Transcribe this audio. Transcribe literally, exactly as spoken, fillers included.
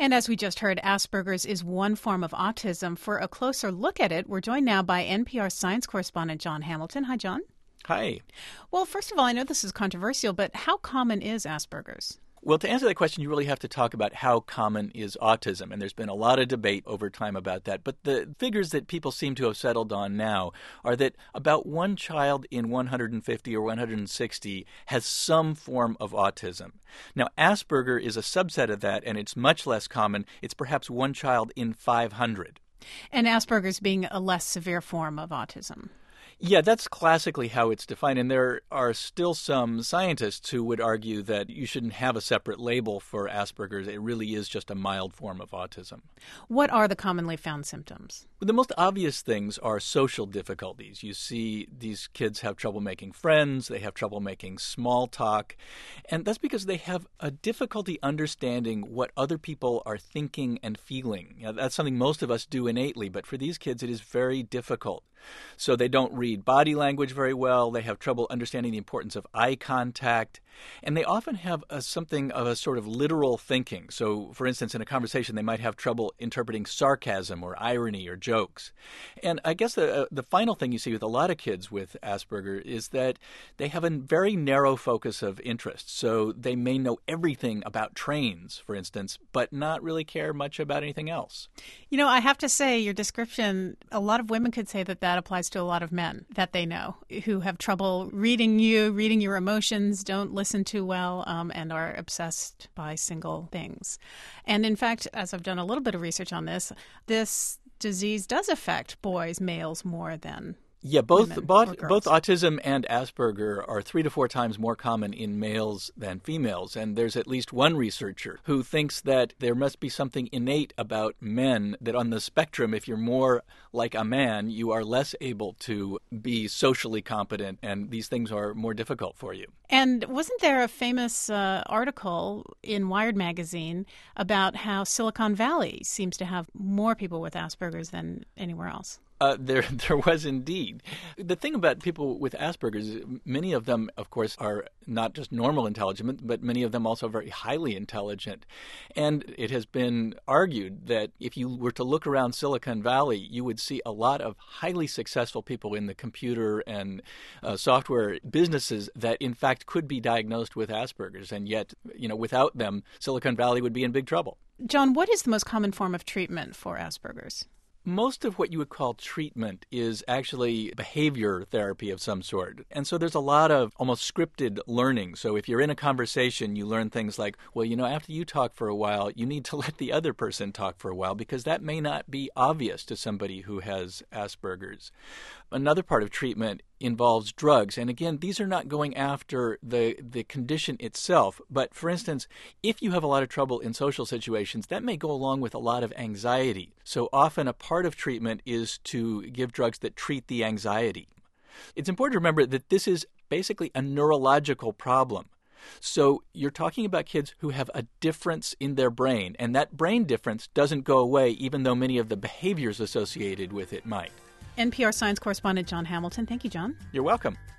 And as we just heard, Asperger's is one form of autism. For a closer look at it, we're joined now by N P R science correspondent Jon Hamilton. Hi, Jon. Hi. Well, first of all, I know this is controversial, but how common is Asperger's? Well, to answer that question, you really have to talk about how common is autism, and there's been a lot of debate over time about that. But the figures that people seem to have settled on now are that about one child in one hundred fifty or one hundred sixty has some form of autism. Now, Asperger is a subset of that, and it's much less common. It's perhaps one child in five hundred. And Asperger's being a less severe form of autism. Yeah, that's classically how it's defined, and there are still some scientists who would argue that you shouldn't have a separate label for Asperger's. It really is just a mild form of autism. What are the commonly found symptoms? The most obvious things are social difficulties. You see these kids have trouble making friends, they have trouble making small talk, and that's because they have a difficulty understanding what other people are thinking and feeling. You know, that's something most of us do innately, but for these kids it is very difficult. So they don't read body language very well, they have trouble understanding the importance of eye contact, and they often have a, something of a sort of literal thinking. So, for instance, in a conversation they might have trouble interpreting sarcasm or irony or jokes. And I guess the, the final thing you see with a lot of kids with Asperger is that they have a very narrow focus of interest. So they may know everything about trains, for instance, but not really care much about anything else. You know, I have to say, your description, a lot of women could say that that applies to a lot of men that they know who have trouble reading you, reading your emotions, don't listen too well, um, and are obsessed by single things. And in fact, as I've done a little bit of research on this, this disease does affect boys, males, more than Yeah, both women both, or girls. both autism and Asperger are three to four times more common in males than females. And there's at least one researcher who thinks that there must be something innate about men, that on the spectrum, if you're more like a man, you are less able to be socially competent, and these things are more difficult for you. And wasn't there a famous uh, article in Wired magazine about how Silicon Valley seems to have more people with Asperger's than anywhere else? Uh, there there was indeed. The thing about people with Asperger's is many of them, of course, are not just normal intelligent, but many of them also very highly intelligent. And it has been argued that if you were to look around Silicon Valley, you would see a lot of highly successful people in the computer and uh, software businesses that, in fact, could be diagnosed with Asperger's. And yet, you know, without them, Silicon Valley would be in big trouble. Jon, what is the most common form of treatment for Asperger's? Most of what you would call treatment is actually behavior therapy of some sort. And so there's a lot of almost scripted learning. So if you're in a conversation, you learn things like, well, you know, after you talk for a while, you need to let the other person talk for a while, because that may not be obvious to somebody who has Asperger's. Another part of treatment involves drugs. And again, these are not going after the, the condition itself. But for instance, if you have a lot of trouble in social situations, that may go along with a lot of anxiety. So often a part of treatment is to give drugs that treat the anxiety. It's important to remember that this is basically a neurological problem. So you're talking about kids who have a difference in their brain, and that brain difference doesn't go away even though many of the behaviors associated with it might. N P R science correspondent Jon Hamilton. Thank you, Jon. You're welcome.